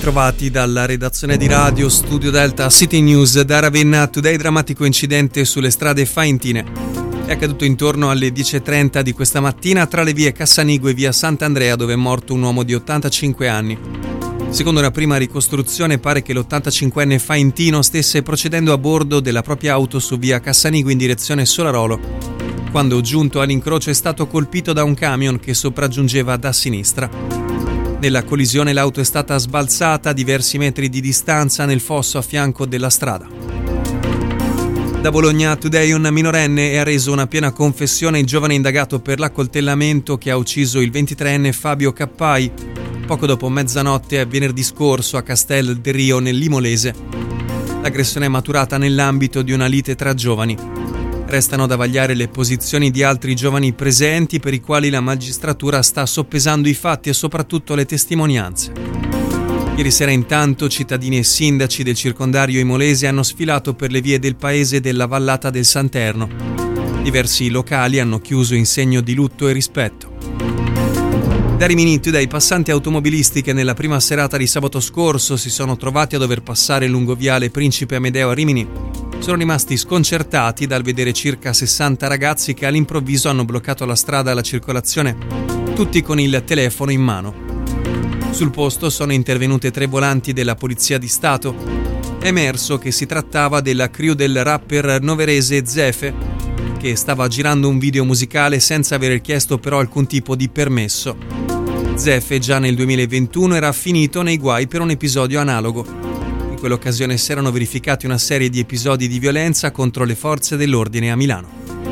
ritrovati dalla redazione di Radio Studio Delta City News da Ravenna Today. Drammatico incidente sulle strade faentine. È accaduto intorno alle 10:30 di questa mattina tra le vie Cassanigo e via Sant'Andrea, dove è morto un uomo di 85 anni. Secondo una prima ricostruzione pare che l'85enne faentino stesse procedendo a bordo della propria auto su via Cassanigo in direzione Solarolo, quando giunto all'incrocio è stato colpito da un camion che sopraggiungeva da sinistra. Nella collisione l'auto è stata sbalzata a diversi metri di distanza nel fosso a fianco della strada. Da Bologna Today un minorenne ha reso una piena confessione il giovane indagato per l'accoltellamento che ha ucciso il 23enne Fabio Cappai poco dopo mezzanotte venerdì scorso a Castel del Rio nel Limolese. L'aggressione è maturata nell'ambito di una lite tra giovani. Restano da vagliare le posizioni di altri giovani presenti per i quali la magistratura sta soppesando i fatti e soprattutto le testimonianze. Ieri sera intanto cittadini e sindaci del circondario imolese hanno sfilato per le vie del paese della vallata del Santerno. Diversi locali hanno chiuso in segno di lutto e rispetto. Da Rimini Today, passanti automobilisti che nella prima serata di sabato scorso si sono trovati a dover passare lungo viale Principe Amedeo a Rimini sono rimasti sconcertati dal vedere circa 60 ragazzi che all'improvviso hanno bloccato la strada alla circolazione, tutti con il telefono in mano. Sul posto sono intervenute 3 volanti della Polizia di Stato. È emerso che si trattava della crew del rapper noverese Zefe, che stava girando un video musicale senza aver chiesto però alcun tipo di permesso. Zefe già nel 2021 era finito nei guai per un episodio analogo. In quell'occasione si erano verificati una serie di episodi di violenza contro le forze dell'ordine a Milano.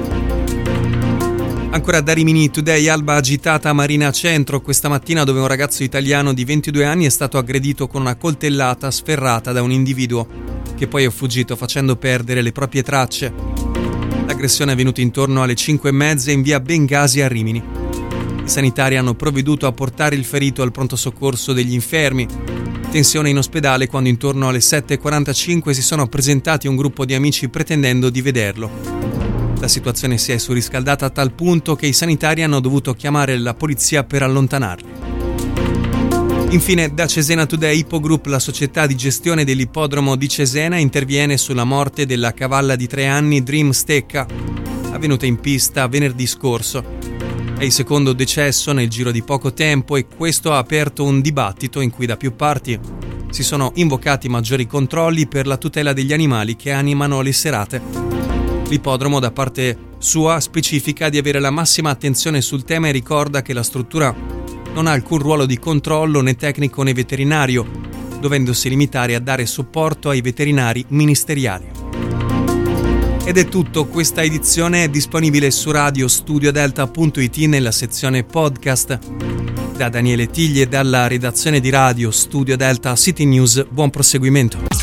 Ancora da Rimini Today, alba agitata a Marina Centro questa mattina, dove un ragazzo italiano di 22 anni è stato aggredito con una coltellata sferrata da un individuo che poi è fuggito facendo perdere le proprie tracce. L'aggressione è avvenuta intorno alle 5:30 in via Bengasi a Rimini. I sanitari hanno provveduto a portare il ferito al pronto soccorso degli infermi. Tensione in ospedale quando intorno alle 7:45 si sono presentati un gruppo di amici pretendendo di vederlo. La situazione si è surriscaldata a tal punto che i sanitari hanno dovuto chiamare la polizia per allontanarli. Infine, da Cesena Today, Ippogroup, la società di gestione dell'ippodromo di Cesena, interviene sulla morte della cavalla di 3 anni Dream Stecca, avvenuta in pista venerdì scorso. È il secondo decesso nel giro di poco tempo e questo ha aperto un dibattito in cui da più parti si sono invocati maggiori controlli per la tutela degli animali che animano le serate. L'ippodromo da parte sua specifica di avere la massima attenzione sul tema e ricorda che la struttura non ha alcun ruolo di controllo né tecnico né veterinario, dovendosi limitare a dare supporto ai veterinari ministeriali. Ed è tutto, questa edizione è disponibile su radiostudiodelta.it nella sezione podcast. Da Daniele Tigli e dalla redazione di Radio Studio Delta City News, buon proseguimento.